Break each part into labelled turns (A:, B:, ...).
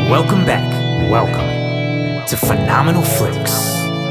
A: Welcome back. Welcome to Phenomenal Flicks.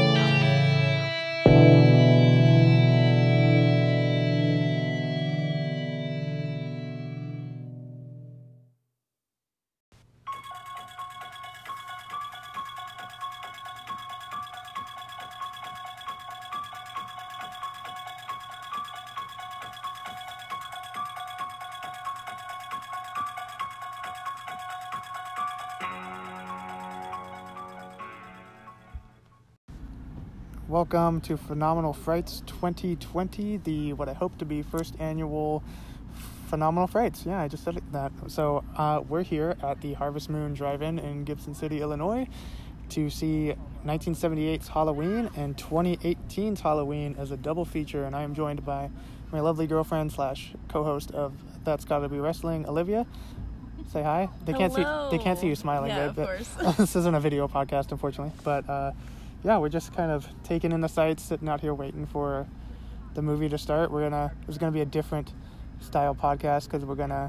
B: Welcome to Phenomenal Frights 2020, the what I hope to be first annual Phenomenal Frights. Yeah, I just said that. So we're here at the Harvest Moon Drive-In in Gibson City, Illinois, to see 1978's Halloween and 2018's Halloween as a double feature. And I am joined by my lovely girlfriend / co-host of That's Gotta Be Wrestling, Olivia. Say hi. They can't see you smiling.
C: Yeah,
B: babe,
C: of course.
B: This isn't a video podcast, unfortunately, but. Yeah, we're just kind of taking in the sights, sitting out here waiting for the movie to start. There's gonna be a different style podcast because we're gonna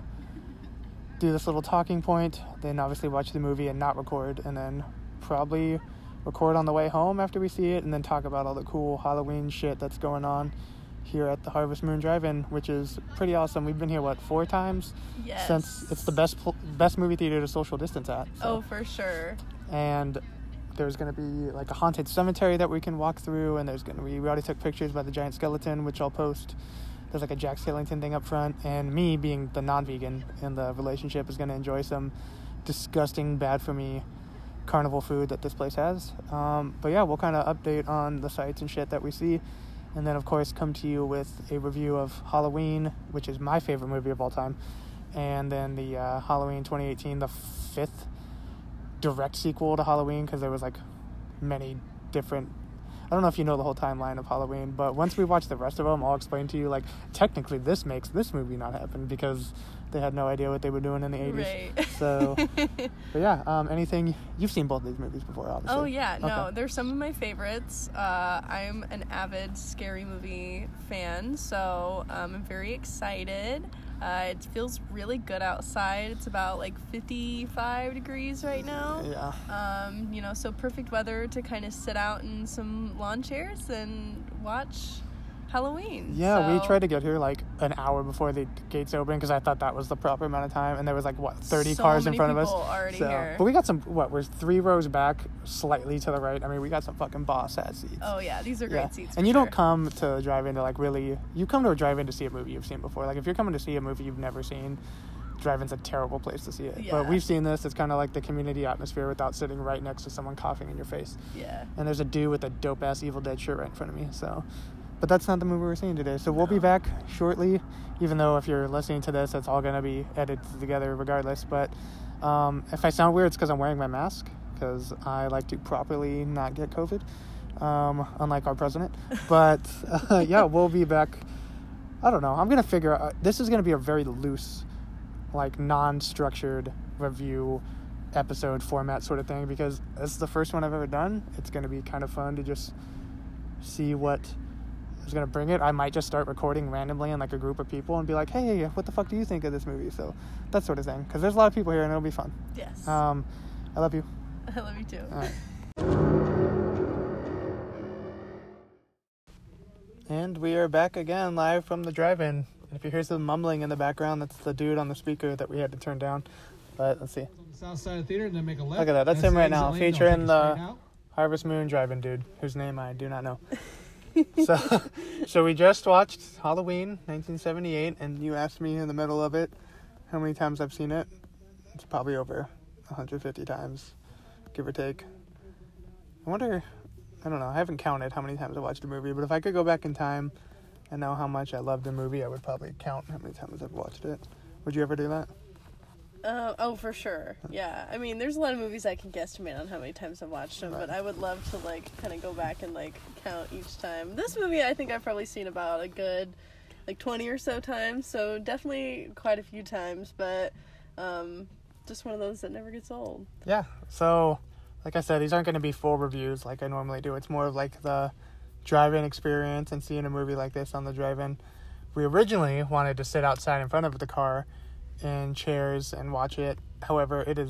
B: do this little talking point, then obviously watch the movie and not record, and then probably record on the way home after we see it, and then talk about all the cool Halloween shit that's going on here at the Harvest Moon Drive-In, which is pretty awesome. We've been here 4 times?
C: Yes.
B: Since it's the best movie theater to social distance at. So.
C: Oh, for sure.
B: And there's going to be like a haunted cemetery that we can walk through, and we already took pictures by the giant skeleton, which I'll post. There's like a Jack Skellington thing up front, and me being the non-vegan in the relationship is going to enjoy some disgusting, bad for me carnival food that this place has. But yeah, we'll kind of update on the sights and shit that we see, and then of course come to you with a review of Halloween, which is my favorite movie of all time, and then the Halloween 2018, the 5th direct sequel to Halloween, because there was like many different, I don't know if you know the whole timeline of Halloween, but once we watch the rest of them, I'll explain to you, like, technically this makes this movie not happen because they had no idea what they were doing in the 80s.
C: Right.
B: So, but yeah, anything, you've seen both these movies before, obviously.
C: Oh, yeah. No,
B: okay.
C: they're some of my favorites. I'm an avid scary movie fan, so I'm very excited. It feels really good outside. It's about 55 degrees right now.
B: Yeah.
C: So perfect weather to kind of sit out in some lawn chairs and watch Halloween.
B: Yeah, we tried to get here an hour before the gates open because I thought that was the proper amount of time, and there was 30 cars in front of us.
C: Already here.
B: But we got some, we're 3 rows back, slightly to the right. I mean, we got some fucking boss ass seats.
C: Oh yeah, these are great seats.
B: And you don't come to drive-in to you come to a drive-in to see a movie you've seen before. If you're coming to see a movie you've never seen, drive-in's a terrible place to see it.
C: Yeah.
B: But we've seen this. It's kind of like the community atmosphere without sitting right next to someone coughing in your face.
C: Yeah.
B: And there's a dude with a dope-ass Evil Dead shirt right in front of me, so... But that's not the movie we're seeing today. So we'll be back shortly, even though if you're listening to this, it's all going to be edited together regardless. But if I sound weird, it's because I'm wearing my mask, because I like to properly not get COVID, unlike our president. But, yeah, we'll be back. I don't know. I'm going to figure out... This is going to be a very loose, non-structured review episode format sort of thing, because this is the first one I've ever done. It's going to be kind of fun to just see what... is going to bring it. I might just start recording randomly in a group of people and be like, hey, what the fuck do you think of this movie? So that sort of thing, because there's a lot of people here and it'll be fun.
C: Yes.
B: I love you.
C: I love you too.
B: All right. And we are back again live from the drive-in. If you hear some mumbling in the background, that's the dude on the speaker that we had to turn down. But let's see.
D: On the south side of the theater, and then make a left.
B: Look at that. That's him right now, featuring the
D: out.
B: Harvest Moon drive-in dude, whose name I do not know. So we just watched Halloween 1978, and you asked me in the middle of it how many times I've seen it. It's probably over 150 times, give or take. I wonder, I don't know, I haven't counted how many times I watched a movie, but if I could go back in time and know how much I loved a movie, I would probably count how many times I've watched it. Would you ever do that?
C: Oh, for sure. Yeah. I mean, there's a lot of movies I can guesstimate on how many times I've watched them, but I would love to, kind of go back and, count each time. This movie, I think I've probably seen about a good, 20 or so times, so definitely quite a few times, but, just one of those that never gets old.
B: Yeah. So, like I said, these aren't going to be full reviews like I normally do. It's more of, the drive-in experience and seeing a movie like this on the drive-in. We originally wanted to sit outside in front of the car in chairs and watch it. However, it is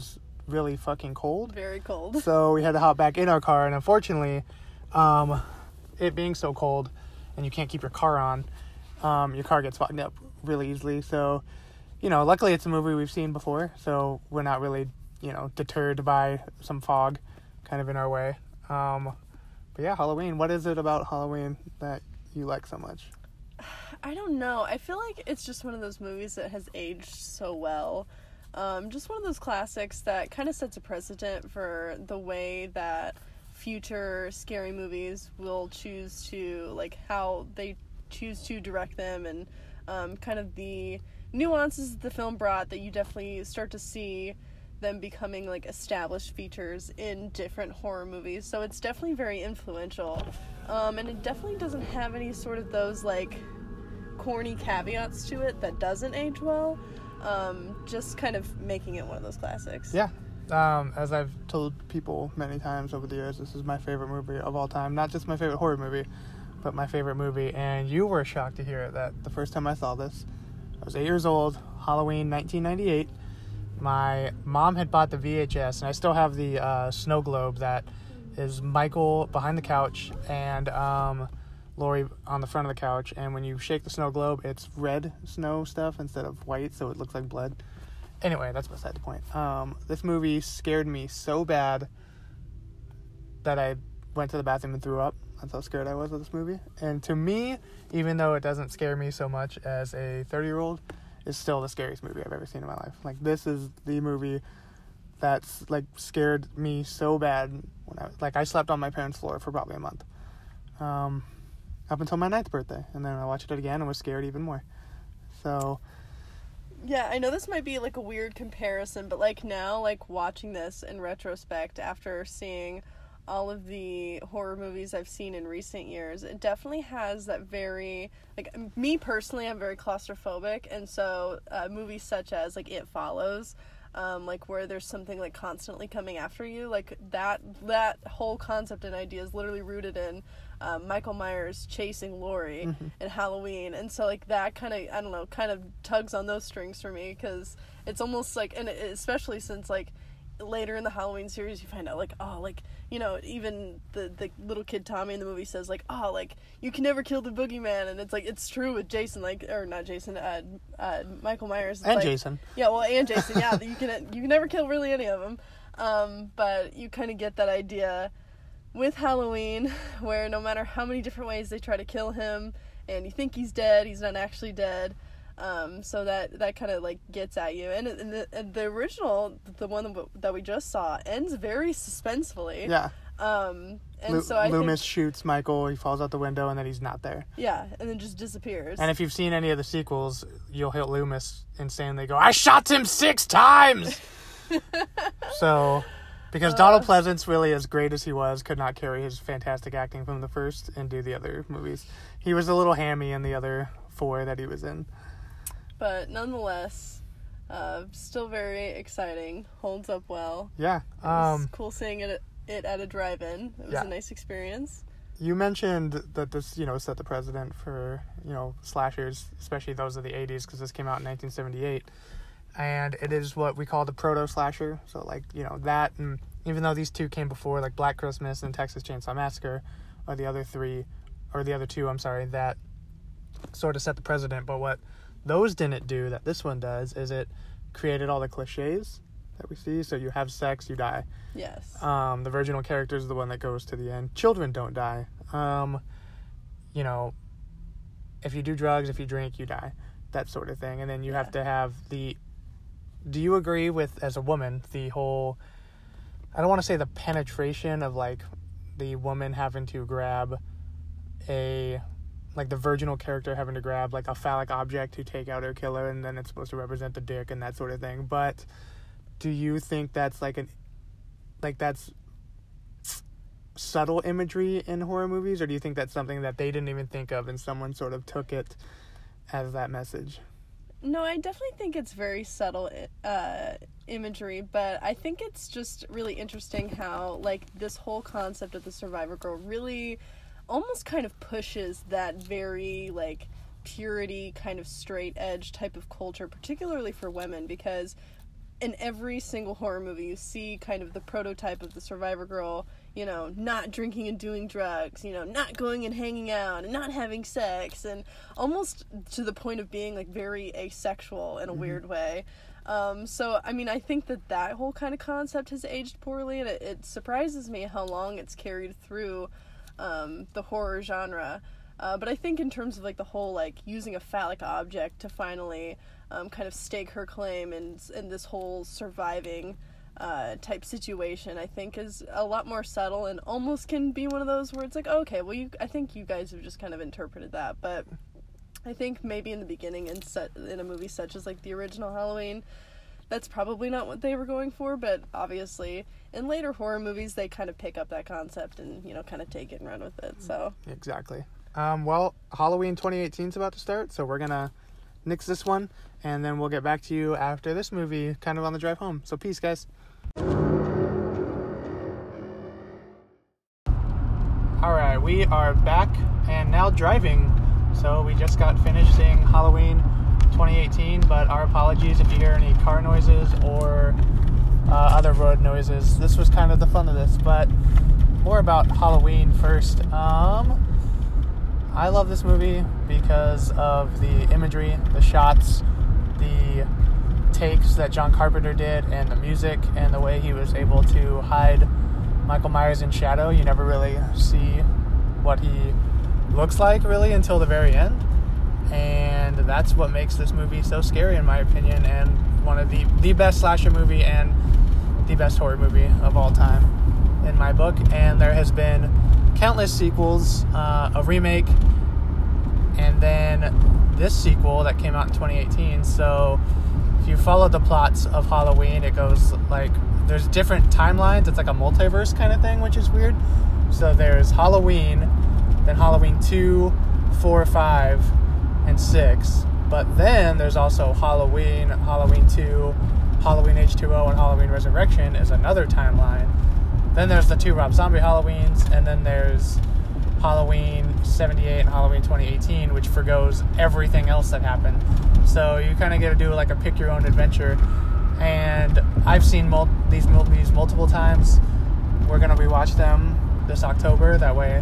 B: really fucking cold.
C: Very cold.
B: So we had to hop back in our car, and unfortunately, it being so cold and you can't keep your car on, your car gets fogged up really easily. So, luckily it's a movie we've seen before, so we're not really, deterred by some fog kind of in our way. But yeah, Halloween. What is it about Halloween that you like so much?
C: I don't know. I feel like it's just one of those movies that has aged so well. Just one of those classics that kind of sets a precedent for the way that future scary movies will choose to, like, how they choose to direct them, and kind of the nuances that the film brought that you definitely start to see them becoming, like, established features in different horror movies. So it's definitely very influential. And it definitely doesn't have any sort of those, like, corny caveats to it that doesn't age well. Just kind of making it one of those classics.
B: Yeah. As I've told people many times over the years, this is my favorite movie of all time. Not just my favorite horror movie, but my favorite movie. And you were shocked to hear that the first time I saw this, I was 8 years old, Halloween 1998. My mom had bought the VHS, and I still have the snow globe that is Michael behind the couch and Lori on the front of the couch. And when you shake the snow globe, it's red snow stuff instead of white, so it looks like blood. Anyway, that's beside the point. This movie scared me so bad that I went to the bathroom and threw up. That's how scared I was of this movie. And to me, even though it doesn't scare me so much as a 30-year-old, it's still the scariest movie I've ever seen in my life. Like, this is the movie that's, like, scared me so bad when I slept on my parents' floor for probably a month. Up until my 9th birthday. And then I watched it again and was scared even more. So...
C: Yeah, I know this might be, like, a weird comparison, but, like, now, like, watching this in retrospect after seeing all of the horror movies I've seen in recent years, it definitely has that very, like, me personally, I'm very claustrophobic, and so movies such as, like, It Follows, like, where there's something, like, constantly coming after you, like, that whole concept and idea is literally rooted in Michael Myers chasing Laurie in Halloween, and so, like, that kind of, I don't know, kind of tugs on those strings for me, because it's almost like, and especially since, like, later in the Halloween series you find out, like, oh, like, even the little kid Tommy in the movie says, like, oh, like, you can never kill the boogeyman, and it's like, it's true with Jason, like, or not Jason, Michael Myers,
B: and
C: like,
B: Jason,
C: yeah, well, and Jason, yeah, you can never kill really any of them, but you kind of get that idea with Halloween, where no matter how many different ways they try to kill him, and you think he's dead, he's not actually dead. So that kind of, like, gets at you. And the original, the one that we just saw, ends very suspensefully.
B: Yeah.
C: And so I
B: Loomis
C: think,
B: shoots Michael, he falls out the window, and then he's not there.
C: yeah, and then just disappears.
B: And if you've seen any of the sequels, you'll hear Loomis insanely go, I shot him 6 times! So... Because Donald Pleasance, really, as great as he was, could not carry his fantastic acting from the first and do the other movies. He was a little hammy in the other 4 that he was in.
C: But nonetheless, still very exciting. Holds up well.
B: Yeah.
C: It was cool seeing it at a drive-in. It was a nice experience.
B: You mentioned that this, set the precedent for, slashers, especially those of the 80s, because this came out in 1978. And it is what we call the proto-slasher. So, like, that, and even though these 2 came before, like Black Christmas and Texas Chainsaw Massacre, are the other 2, that sort of set the precedent. But what those didn't do that this one does is it created all the cliches that we see. So you have sex, you die.
C: Yes.
B: The virginal character is the one that goes to the end. Children don't die. If you do drugs, if you drink, you die. That sort of thing. And then you have to have the... Do you agree with, as a woman, the whole... I don't want to say the penetration of, like, the woman having to grab the virginal character having to grab, like, a phallic object to take out her killer, and then it's supposed to represent the dick and that sort of thing. But do you think that's, that's subtle imagery in horror movies, or do you think that's something that they didn't even think of and someone sort of took it as that message?
C: No, I definitely think it's very subtle imagery, but I think it's just really interesting how, like, this whole concept of the survivor girl really almost kind of pushes that very, like, purity kind of straight edge type of culture, particularly for women, because in every single horror movie, you see kind of the prototype of the survivor girl, you know, not drinking and doing drugs, you know, not going and hanging out and not having sex, and almost to the point of being, like, very asexual in a weird way. So, I mean, I think that whole kind of concept has aged poorly, and it surprises me how long it's carried through the horror genre. But I think in terms of, like, the whole, like, using a phallic object to finally kind of stake her claim in this whole surviving type situation, I think is a lot more subtle and almost can be one of those where it's like, okay, well, I think you guys have just kind of interpreted that. But I think maybe in the beginning in a movie such as, like, the original Halloween, that's probably not what they were going for, but obviously in later horror movies they kind of pick up that concept and, you know, kind of take it and run with it. So
B: Exactly. Well, Halloween 2018 is about to start, so we're gonna nix this one, and then we'll get back to you after this movie, kind of on the drive home. So peace, guys. Alright, we are back and now driving. So we just got finished seeing Halloween 2018, but our apologies if you hear any car noises or other road noises. This was kind of the fun of this, but more about Halloween first. I love this movie because of the imagery, the shots, the takes that John Carpenter did, and the music, and the way he was able to hide Michael Myers in shadow. You never really see what he looks like, really, until the very end. And that's what makes this movie so scary, in my opinion, and one of the best slasher movie and the best horror movie of all time, in my book. And there has been countless sequels, a remake, and then this sequel that came out in 2018. So if you follow the plots of Halloween, it goes like, there's different timelines. It's like a multiverse kind of thing, which is weird. So there's Halloween, then Halloween 2, 4, 5, and 6. But then there's also Halloween, Halloween 2, Halloween H2O, and Halloween Resurrection is another timeline. Then there's the 2 Rob Zombie Halloweens, and then there's Halloween 78 and Halloween 2018, which forgoes everything else that happened. So you kind of get to do like a pick your own adventure. And I've seen these movies multiple times. We're going to rewatch them this October. That way,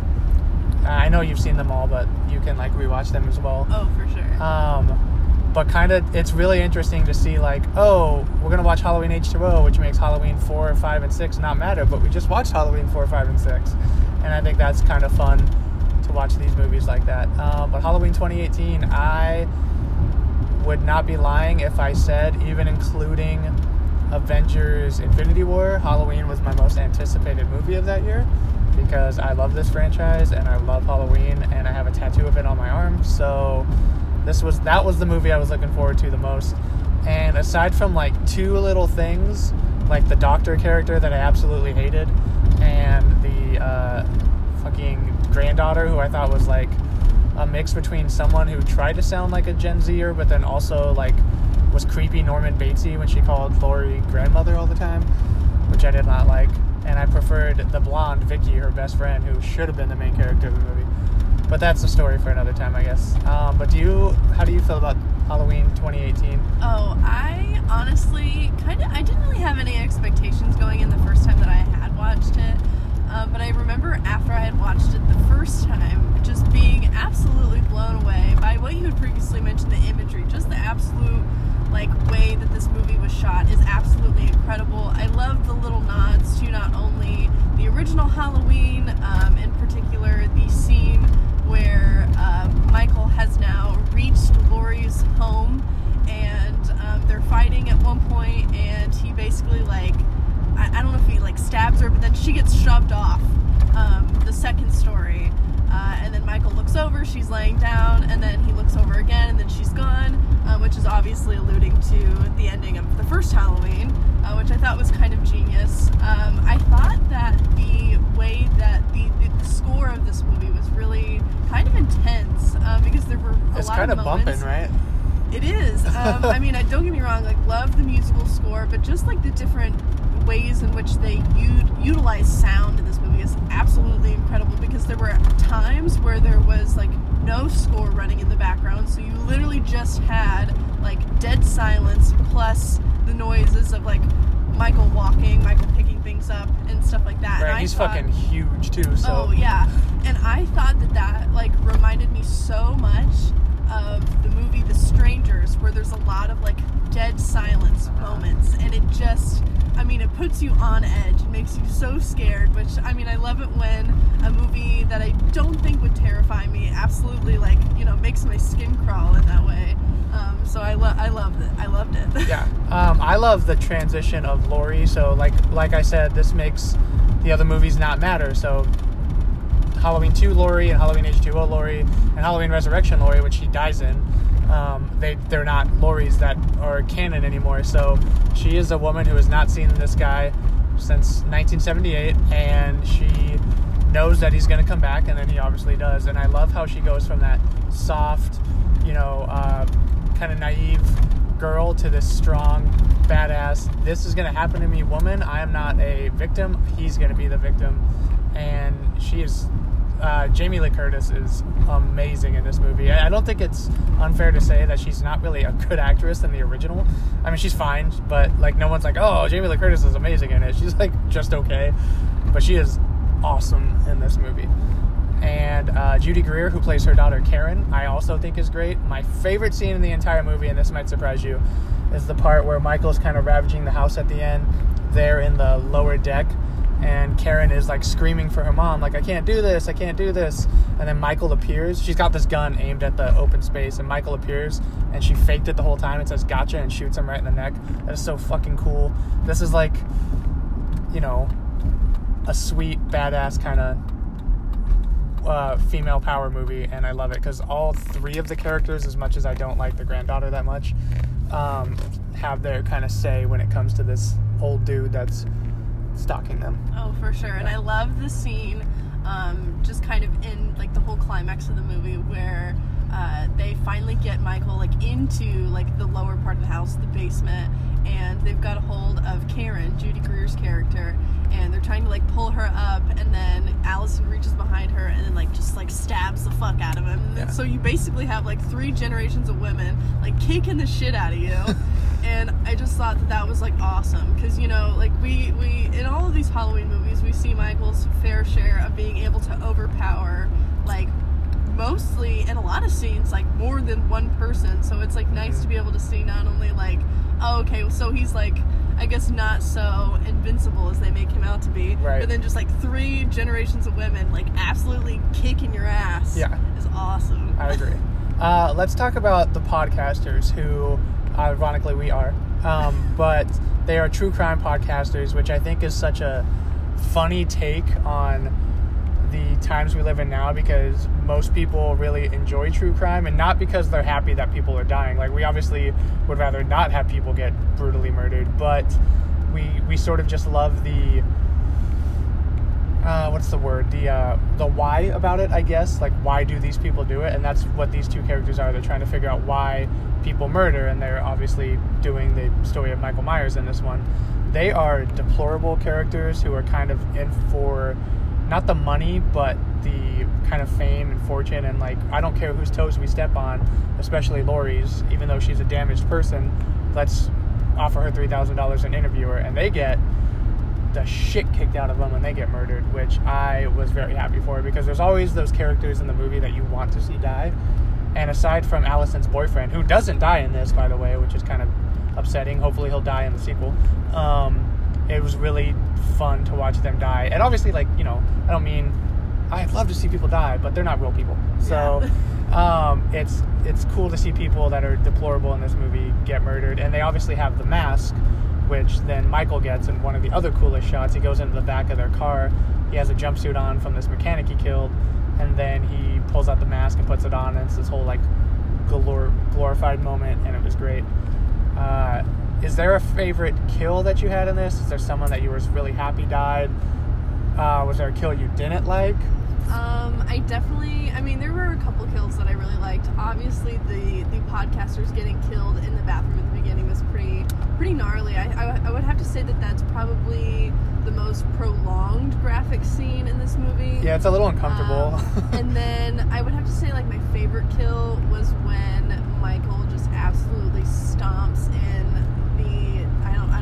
B: I know you've seen them all, but you can like rewatch them as well.
C: Oh, for sure.
B: But kind of, it's really interesting to see like, oh, we're going to watch Halloween H2O, which makes Halloween 4, 5, and 6 not matter, but we just watched Halloween 4, 5, and 6. And I think that's kind of fun to watch these movies like that. But Halloween 2018, I would not be lying if I said, even including Avengers Infinity War, Halloween was my most anticipated movie of that year, because I love this franchise and I love Halloween, and I have a tattoo of it on my arm. So that was the movie I was looking forward to the most. And aside from like 2 little things, like the doctor character that I absolutely hated, and the fucking granddaughter who I thought was like a mix between someone who tried to sound like a Gen Zer, but then also like was creepy Norman Batesy when she called Laurie grandmother all the time, which I did not like. And I preferred the blonde Vicky, her best friend, who should have been the main character of the movie. But that's a story for another time, I guess. But how do you feel about Halloween 2018?
C: Oh, I honestly I didn't really have any expectations going in the first time that I had watched it. But I remember after I had watched it the first time, just being absolutely blown away by what you had previously mentioned, the imagery, just the absolute like way that this movie was shot is absolutely incredible. I love the little nods to not only the original Halloween, in particular the scene where Michael has now reached Laurie's home, and they're fighting at one point, and he basically like, I don't know if he like stabs her, but then she gets shoved off the second story, and then Michael looks over, she's laying down, and then he looks over again, and then she's gone, which is obviously alluding to the ending of the first Halloween, which I thought was kind of genius. I thought that the way that the score of this movie was really kind of intense, because there were a lot of moments.
B: It's kind of bumping, right?
C: It is. I mean, don't get me wrong, like, love the musical score, but just, like, the different ways in which they utilize sound in this movie is absolutely incredible, because there were times where there was, like, no score running in the background, so you literally just had, like, dead silence plus the noises of like Michael walking, Michael picking things up and stuff like that.
B: Right,
C: and
B: he's fucking huge too. So
C: oh yeah, and I thought that like reminded me so much of the movie The Strangers, where there's a lot of like dead silence moments, and it just, I mean, it puts you on edge. It makes you so scared, which, I mean, I love it when a movie that I don't think would terrify me absolutely, like, you know, makes my skin crawl in that way. So I loved it. I loved it.
B: Yeah. I love the transition of Laurie. So, like I said, this makes the other movies not matter. So, Halloween 2 Laurie and Halloween H2O Laurie and Halloween Resurrection Laurie, which she dies in, they're not Lauries that are canon anymore. So she is a woman who has not seen this guy since 1978, and she knows that he's going to come back, and then he obviously does. And I love how she goes from that soft, you know, kind of naive girl to this strong, badass, this is going to happen to me woman. I am not a victim. He's going to be the victim. And she is... Jamie Lee Curtis is amazing in this movie. I don't think it's unfair to say that she's not really a good actress in the original. I mean, she's fine, but like no one's like, oh, Jamie Lee Curtis is amazing in it. She's like just okay, but she is awesome in this movie. And Judy Greer, who plays her daughter Karen, I also think is great. My favorite scene in the entire movie, and this might surprise you, is the part where Michael's kind of ravaging the house at the end. They're in the lower deck, and Karen is like screaming for her mom, like, I can't do this, I can't do this. And then Michael appears. She's got this gun aimed at the open space, and Michael appears, and she faked it the whole time. It says gotcha, and shoots him right in the neck. That is so fucking cool. This is like, you know, a sweet, badass kind of female power movie, and I love it because all three of the characters, as much as I don't like the granddaughter that much, have their kind of say when it comes to this old dude that's stalking them.
C: Oh, for sure. And I love the scene, just kind of in like the whole climax of the movie where they finally get Michael like into like the lower part of the house, the basement, and they've got a hold of Karen, Judy Greer's character, and they're trying to like pull her up, and then Allison reaches behind her and then like just like stabs the fuck out of him.
B: Yeah.
C: So you basically have like 3 generations of women like kicking the shit out of you. And I just thought that was like awesome because, you know, like we in all of these Halloween movies we see Michael's fair share of being able to overpower like mostly in a lot of scenes like more than one person. So it's like nice to be able to see not only like, oh, okay, so he's like, I guess not so invincible as they make him out to be,
B: right,
C: but then just like 3 generations of women like absolutely kicking your ass.
B: Yeah,
C: is awesome.
B: I agree. Let's talk about the podcasters who, ironically, we are, but they are true crime podcasters, which I think is such a funny take on the times we live in now, because most people really enjoy true crime, and not because they're happy that people are dying. Like, we obviously would rather not have people get brutally murdered, but we sort of just love the what's the word, the why about it, I guess. Like, why do these people do it? And that's what these 2 characters are. They're trying to figure out why people murder, and they're obviously doing the story of Michael Myers in this one. They are deplorable characters who are kind of in for not the money, but the kind of fame and fortune, and like, I don't care whose toes we step on, especially Laurie's, even though she's a damaged person, let's offer her $3,000 and interview her, and they get the shit kicked out of them when they get murdered, which I was very happy for, because there's always those characters in the movie that you want to see die. And aside from Allison's boyfriend, who doesn't die in this, by the way, which is kind of upsetting, hopefully he'll die in the sequel, it was really fun to watch them die. And obviously, like, you know, I don't mean, I'd love to see people die, but they're not real people. So it's cool to see people that are deplorable in this movie get murdered. And they obviously have the mask, which then Michael gets in one of the other coolest shots. He goes into the back of their car. He has a jumpsuit on from this mechanic he killed, and then he pulls out the mask and puts it on, and it's this whole like glorified moment, and it was great. Is there a favorite kill that you had in this? Is there someone that you were really happy died? Was there a kill you didn't like?
C: I mean, there were a couple kills that I really liked. Obviously, the podcasters getting killed in the bathroom at the beginning was pretty gnarly. I would have to say that that's probably the most prolonged graphic scene in this movie.
B: Yeah, it's a little uncomfortable.
C: And then I would have to say, like, my favorite kill was when Michael just absolutely stomps in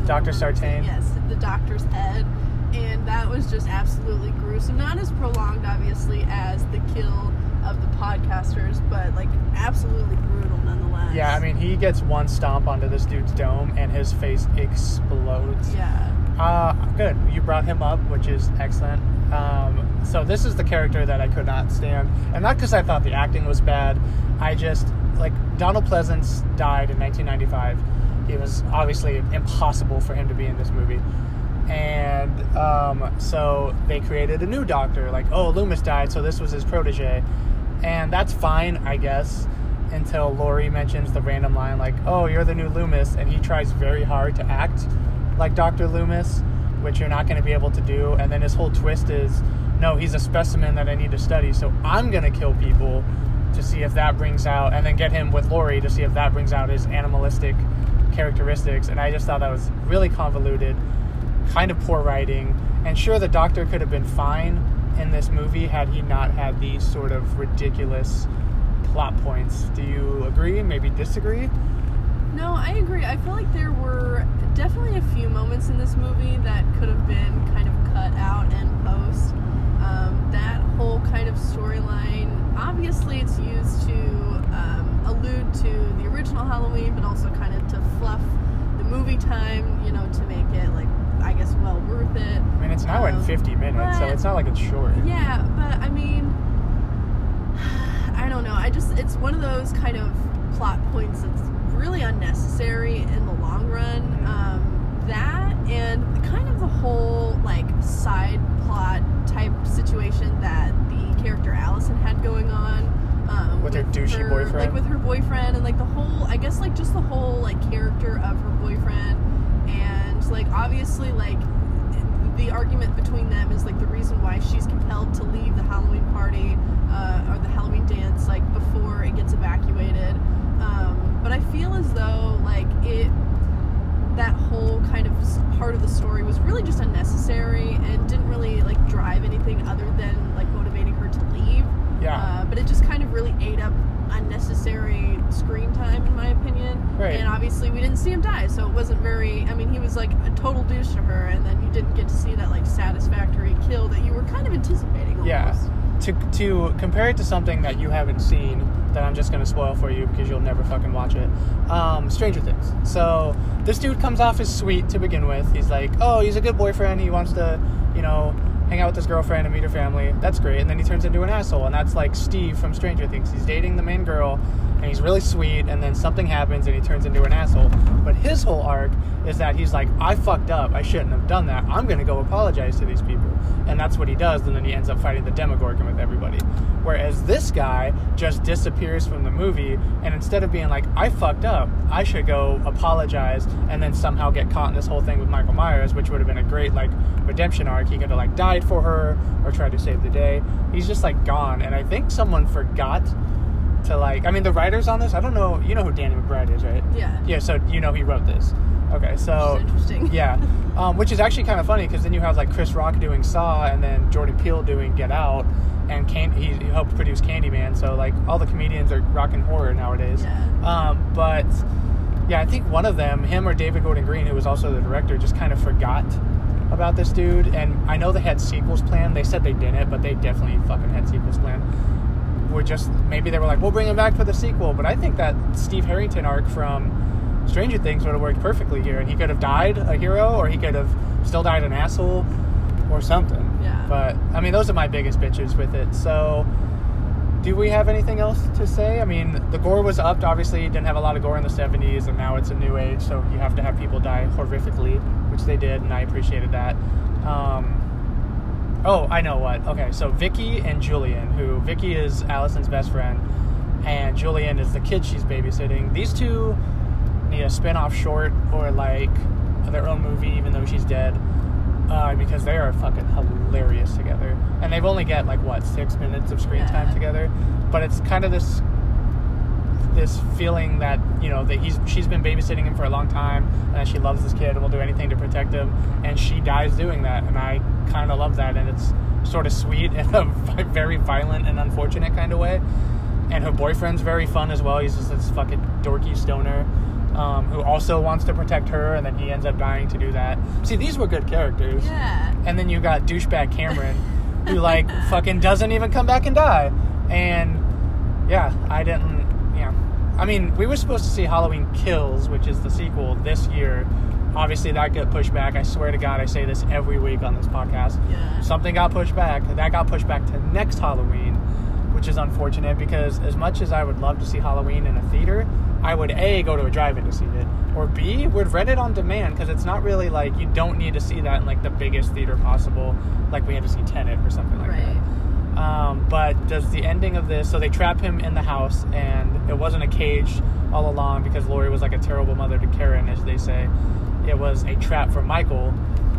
C: can't
B: Dr.
C: remember his name.
B: Sartain.
C: Yes, the doctor's head. And that was just absolutely gruesome. Not as prolonged, obviously, as the kill of the podcasters, but, like, absolutely brutal nonetheless.
B: Yeah, I mean, he gets one stomp onto this dude's dome, and his face explodes.
C: Yeah.
B: Good. You brought him up, which is excellent. So this is the character that I could not stand. And not because I thought the acting was bad. I just, like, Donald Pleasance died in 1995. It was obviously impossible for him to be in this movie. And so they created a new doctor. Like, oh, Loomis died, so this was his protege. And that's fine, I guess, until Laurie mentions the random line like, oh, you're the new Loomis. And he tries very hard to act like Dr. Loomis, which you're not going to be able to do. And then his whole twist is, no, he's a specimen that I need to study, so I'm going to kill people to see if that brings out, and then get him with Laurie to see if that brings out his animalistic characteristics. And I just thought that was really convoluted, kind of poor writing. And sure, the doctor could have been fine in this movie had he not had these sort of ridiculous plot points. Do you agree? Maybe disagree?
C: No, I agree. I feel like there were definitely a few moments in this movie that could have been kind of cut out in post. That whole kind of storyline, obviously it's used to allude to the original Halloween, but also kind of to fluff the movie time, you know, to make it, like, I guess, well worth it.
B: I mean, it's now in 50 minutes, so it's not like it's short.
C: Yeah, but I mean, I don't know. It's one of those kind of plot points that's really unnecessary in the long run. That and kind of the whole, like, side plot type situation that the character Allison had going on.
B: With her douchey boyfriend?
C: Like, with her boyfriend, and, like, the whole, I guess, like, just the whole, like, character of her boyfriend. And, like, obviously, like, the argument between them is, like, the reason why she's compelled to leave the Halloween party, or the Halloween dance, like, before it gets evacuated. But I feel as though, like, that whole kind of part of the story was really just unnecessary and didn't really, like, drive anything other than, like, motivating her to leave.
B: Yeah.
C: But it just kind of really ate up unnecessary screen time, in my opinion.
B: Right.
C: And obviously we didn't see him die, so it wasn't very, I mean, he was, like, a total douche to her, and then you didn't get to see that, like, satisfactory kill that you were kind of anticipating almost.
B: Yeah. To compare it to something that you haven't seen, that I'm just going to spoil for you because you'll never fucking watch it, Stranger Things. So this dude comes off as sweet to begin with. He's like, oh, he's a good boyfriend. He wants to, you know, hang out with his girlfriend and meet her family. That's great. And then he turns into an asshole. And that's like Steve from Stranger Things. He's dating the main girl, and he's really sweet, and then something happens and he turns into an asshole. But his whole arc is that he's like, I fucked up. I shouldn't have done that. I'm going to go apologize to these people. And that's what he does, and then he ends up fighting the Demogorgon with everybody. Whereas this guy just disappears from the movie, and instead of being like, I fucked up, I should go apologize, and then somehow get caught in this whole thing with Michael Myers, which would have been a great, like, redemption arc. He could have, like, died for her, or tried to save the day. He's just, like, gone, and I think someone forgot to, like, I mean, the writers on this, I don't know, you know who Danny McBride is, right?
C: Yeah.
B: Yeah, so you know he wrote this. Okay, so...
C: Which is interesting.
B: Yeah. Which is actually kind of funny, because then you have, like, Chris Rock doing Saw, and then Jordan Peele doing Get Out, and he helped produce Candyman, so, like, all the comedians are rocking horror nowadays.
C: Yeah.
B: But, yeah, I think one of them, him or David Gordon Green, who was also the director, just kind of forgot about this dude, and I know they had sequels planned. They said they didn't, but they definitely fucking had sequels planned. Maybe they were like, we'll bring him back for the sequel, but I think that Steve Harrington arc from Stranger Things would have worked perfectly here, and he could have died a hero, or he could have still died an asshole, or something.
C: Yeah.
B: But, I mean, those are my biggest bitches with it. So, do we have anything else to say? I mean, the gore was upped, obviously. Didn't have a lot of gore in the 70s, and now it's a new age, so you have to have people die horrifically, which they did, and I appreciated that. Oh, I know what. Okay, so Vicky and Julian, Vicky is Allison's best friend, and Julian is the kid she's babysitting. These two need a spin-off short, or, like, their own movie, even though she's dead, because they are fucking hilarious together. And they've only got, like, 6 minutes of screen time together, but it's kind of this feeling that, you know, that she's been babysitting him for a long time, and that she loves this kid and will do anything to protect him, and she dies doing that, and I kind of love that, and it's sort of sweet in a very violent and unfortunate kind of way. And her boyfriend's very fun as well. He's just this fucking dorky stoner. who also wants to protect her, and then he ends up dying to do that. See, these were good characters.
C: Yeah.
B: And then you got douchebag Cameron, who, like, fucking doesn't even come back and die. And, yeah, I didn't, I mean, we were supposed to see Halloween Kills, which is the sequel, this year. Obviously, that got pushed back. I swear to God, I say this every week on this podcast.
C: Yeah.
B: Something got pushed back. That got pushed back to next Halloween, which is unfortunate because as much as I would love to see Halloween in a theater, I would A, go to a drive-in to see it, or B, would rent it on demand because it's not really like you don't need to see that in like the biggest theater possible, like we had to see Tenet or something like that. But does the ending of this, so they trap him in the house, and it wasn't a cage all along because Laurie was like a terrible mother to Karen, as they say. It was a trap for Michael.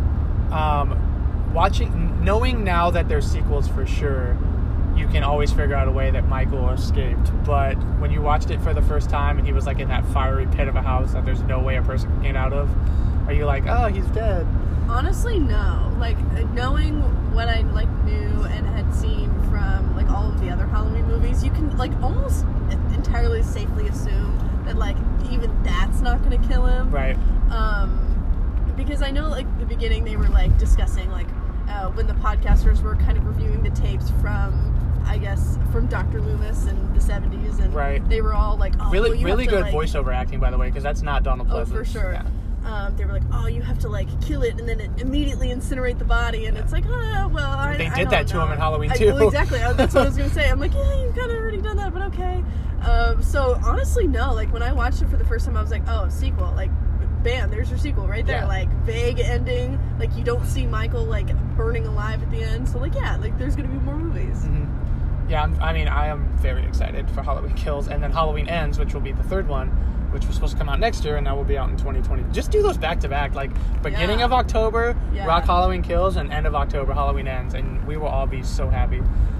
B: Knowing now that there's sequels for sure, you can always figure out a way that Michael escaped. But when you watched it for the first time and he was like in that fiery pit of a house that there's no way a person can get out of, are you like, oh, he's dead?
C: Honestly, no. Like, knowing what I like knew and had seen from like all of the other Halloween movies, you can like almost entirely safely assume that like even that's not going to kill him.
B: Right.
C: Because I know like the beginning they were like discussing like when the podcasters were kind of reviewing the tapes from, I guess, from Dr. Loomis in the 70s, and
B: right.
C: They were all like, oh,
B: really,
C: well, you
B: really
C: have to,
B: good
C: like,
B: voiceover acting, by the way, because that's not Donald Pleasence.
C: Oh, for sure.
B: Yeah.
C: They were like, oh, you have to like kill it and then immediately incinerate the body, and it's like, well,
B: they
C: I
B: did
C: don't
B: that to
C: know.
B: him in Halloween too.
C: Well, exactly. That's what I was gonna say. I'm like, yeah, you've kind of already done that, but okay. So honestly, no. Like when I watched it for the first time, I was like, oh, sequel. Like, bam, there's your sequel right there.
B: Yeah.
C: Like vague ending. Like you don't see Michael like burning alive at the end. So like, yeah, like there's gonna be more movies.
B: Mm-hmm. Yeah, I am very excited for Halloween Kills, and then Halloween Ends, which will be the third one, which was supposed to come out next year, and now will be out in 2020. Just do those back to back, like beginning of October, rock Halloween Kills, and end of October, Halloween Ends, and we will all be so happy.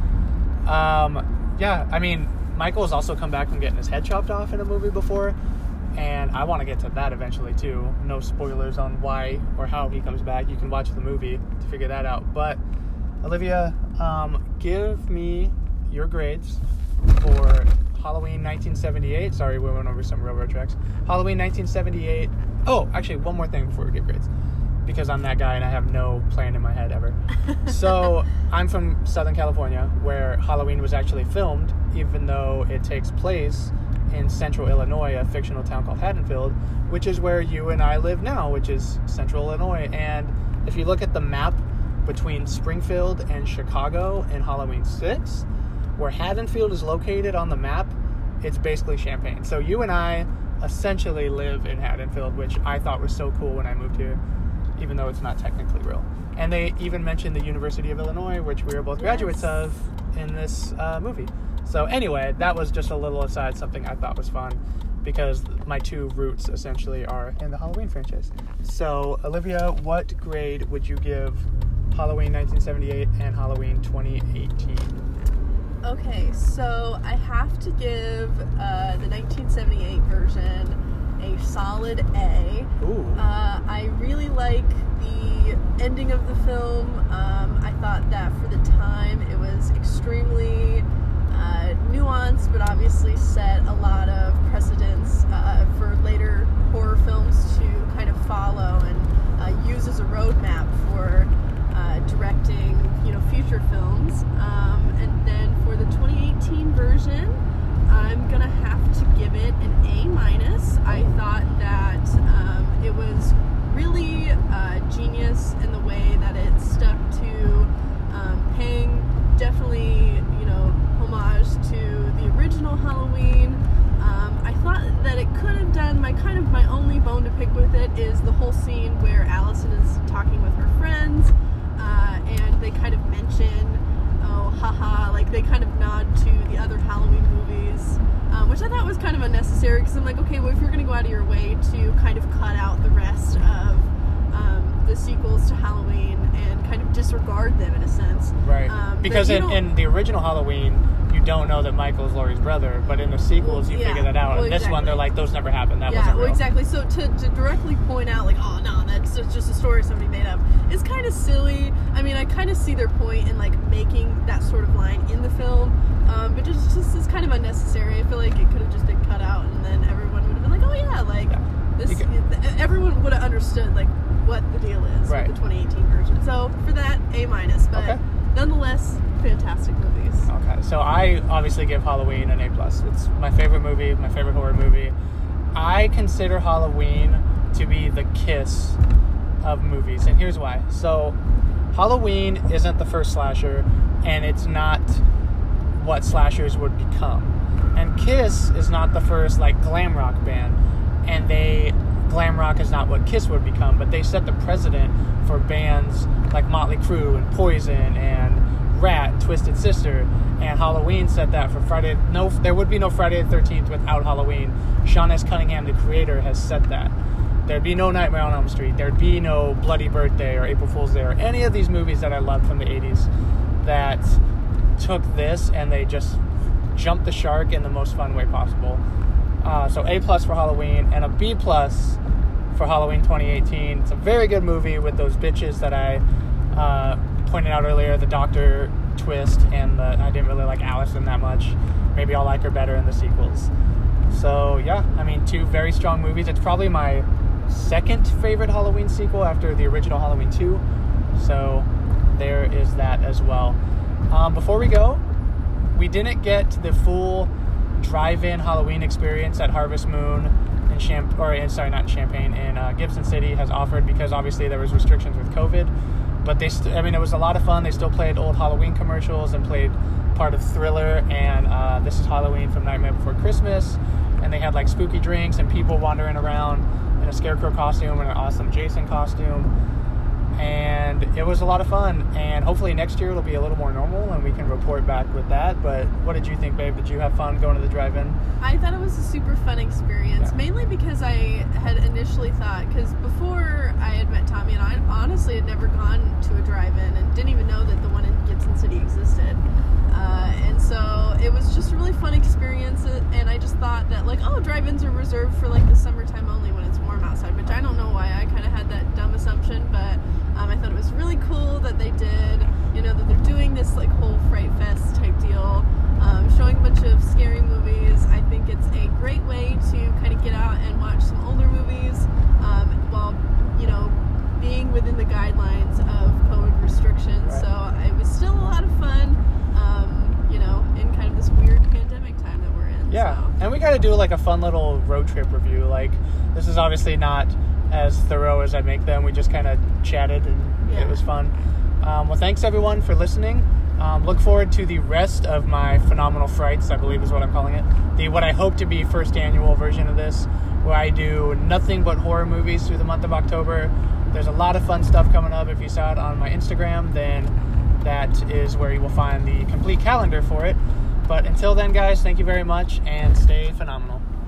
B: Yeah, I mean, Michael has also come back from getting his head chopped off in a movie before, and I want to get to that eventually too. No spoilers on why or how he comes back. You can watch the movie to figure that out. But Olivia, give me your grades for Halloween 1978. Sorry, we went over some railroad tracks. Halloween 1978. Oh, actually, one more thing before we give grades, because I'm that guy and I have no plan in my head ever. So I'm from Southern California, where Halloween was actually filmed, even though it takes place in Central Illinois, a fictional town called Haddonfield, which is where you and I live now, which is Central Illinois. And if you look at the map between Springfield and Chicago in Halloween 6, where Haddonfield is located on the map, it's basically Champaign. So you and I essentially live in Haddonfield, which I thought was so cool when I moved here, even though it's not technically real. And they even mentioned the University of Illinois, which we are both graduates of in this movie. So anyway, that was just a little aside, something I thought was fun, because my two roots essentially are in the Halloween franchise. So Olivia, what grade would you give Halloween 1978 and Halloween 2018?
C: Okay, so I have to give the 1978 version a solid A.
B: Ooh.
C: I really like the ending of the film. I thought that for the time it was extremely nuanced, but obviously set a lot of precedents for later horror films to kind of follow and use as a roadmap for directing, future films. And then for the 2018 version, I'm gonna have to give it an A-. I thought that it was really genius in the way that it stuck to paying definitely, homage to the original Halloween. I thought that it could have done my only bone to pick with it is the whole scene where Allison is talking with her friends, and they kind of mention, like they kind of nod to the other Halloween movies, which I thought was kind of unnecessary, because I'm like, okay, well, if you're going to go out of your way to kind of cut out the rest of the sequels to Halloween and kind of disregard them in a sense.
B: Right. Because in the original Halloween, you don't know that Michael's Laurie's brother, but in the sequels, you figure that out.
C: Well,
B: in this one, they're like, those never happened. That wasn't real.
C: Well, exactly. So to directly point out, like, oh, no, that's just a story somebody made up, is kind of silly. I mean, I kind of see their point in, like, making that sort of line in the film, but just is kind of unnecessary. I feel like it could have just been cut out, and then everyone would have been like, oh, yeah, like this,
B: You
C: everyone would have understood like what the deal is
B: Right.
C: with the 2018 version. So for that, A-, but
B: Okay.
C: nonetheless, fantastic movies.
B: Okay, so I obviously give Halloween an A+. It's my favorite movie, my favorite horror movie. I consider Halloween to be the Kiss of movies, and here's why. So Halloween isn't the first slasher, and it's not what slashers would become. And Kiss is not the first like glam rock band, and glam rock is not what Kiss would become, but they set the precedent for bands like Motley Crue and Poison and Rat and Twisted Sister, and Halloween set that for Friday. No, there would be no Friday the 13th without Halloween. Sean S. Cunningham, the creator, has set that. There'd be no Nightmare on Elm Street. There'd be no Bloody Birthday or April Fool's Day or any of these movies that I loved from the 80s that took this and they just jumped the shark in the most fun way possible. So A+ for Halloween and a B+ for Halloween 2018. It's a very good movie with those bitches that I pointed out earlier, the Doctor twist, and I didn't really like Allison that much. Maybe I'll like her better in the sequels. So yeah, I mean, 2 very strong movies. It's probably my second favorite Halloween sequel after the original Halloween 2. So there is that as well. Before we go, we didn't get the full drive-in Halloween experience that Harvest Moon in Champaign, in Gibson City has offered, because obviously there was restrictions with COVID. But it was a lot of fun. They still played old Halloween commercials and played part of Thriller and This Is Halloween from Nightmare Before Christmas. And they had like spooky drinks and people wandering around in a scarecrow costume and an awesome Jason costume. And it was a lot of fun. And hopefully next year it'll be a little more normal and we can report back with that. But what did you think, babe? Did you have fun going to the drive-in?
C: I thought it was a super fun experience,
B: Yeah.
C: mainly because I had initially thought, because before I had met Tommy, and I honestly had never gone to a drive-in and didn't even know that the one in Gibson City existed. And so it was just a really fun experience, and I just thought that, like, oh, drive-ins are reserved for, like, the summertime only when it's warm outside, which I don't know why. I kind of had that dumb assumption, but I thought it was really cool that they did, that they're doing this, like, whole Fright Fest type deal, showing a bunch of scary movies. I think it's a great way to kind of get out and watch some older movies while, being within the guidelines of COVID restrictions.
B: Right.
C: So it was still a lot of fun, in kind of this weird pandemic time that we're in.
B: Yeah,
C: So.
B: and we got to do like a fun little road trip review. Like, this is obviously not as thorough as I make them. We just kind of chatted and
C: Yeah.
B: it was fun. Well, thanks everyone for listening. Look forward to the rest of my Phenomenal Frights, I believe is what I'm calling it. What I hope to be first annual version of this, where I do nothing but horror movies through the month of October. There's a lot of fun stuff coming up. If you saw it on my Instagram, then that is where you will find the complete calendar for it. But until then, guys, thank you very much and stay phenomenal.